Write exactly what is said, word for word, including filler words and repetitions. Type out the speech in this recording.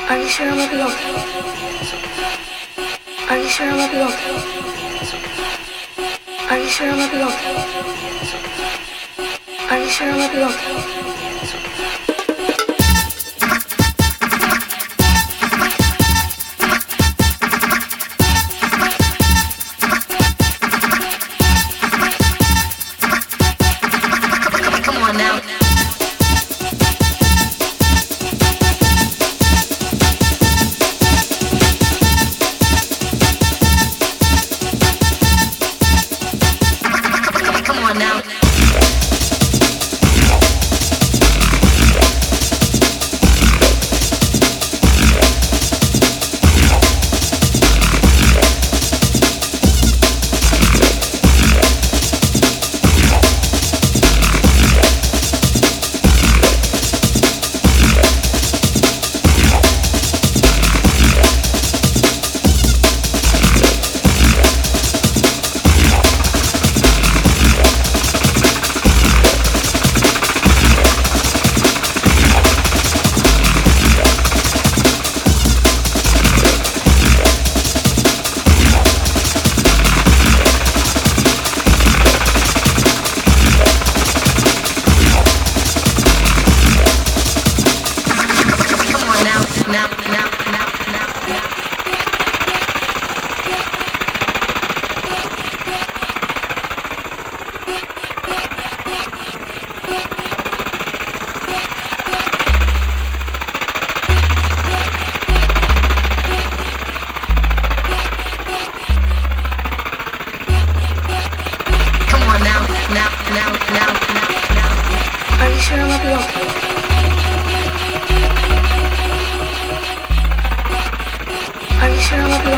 Are you sure I'll be okay? Are you sure I'll be okay? Are you sure I'll be okay? Are you sure I'll be okay? Are you sure I'll be okay? Are you sure I'll be